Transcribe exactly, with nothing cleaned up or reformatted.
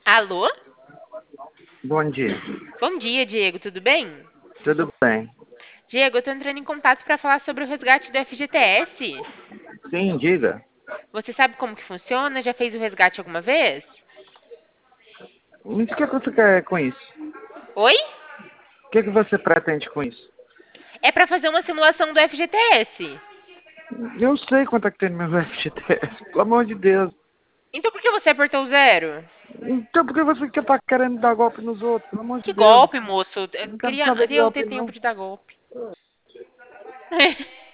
Alô? Bom dia. Bom dia, Diego, tudo bem? Tudo bem? Diego, eu tô entrando em contato para falar sobre o resgate do F G T S. Sim, diga. Você sabe como que funciona? Já fez o resgate alguma vez? Mas o que que você quer com isso? Oi? O que que você pretende com isso? É para fazer uma simulação do F G T S. Eu sei quanto é que tem no meu F G T S, pelo amor de Deus. Então por que você apertou o zero? Então por que você quer tá querendo dar golpe nos outros? Pelo amor de Que Deus. golpe, moço. Eu Não quero queria saber de eu golpe, ter tempo não. de dar golpe.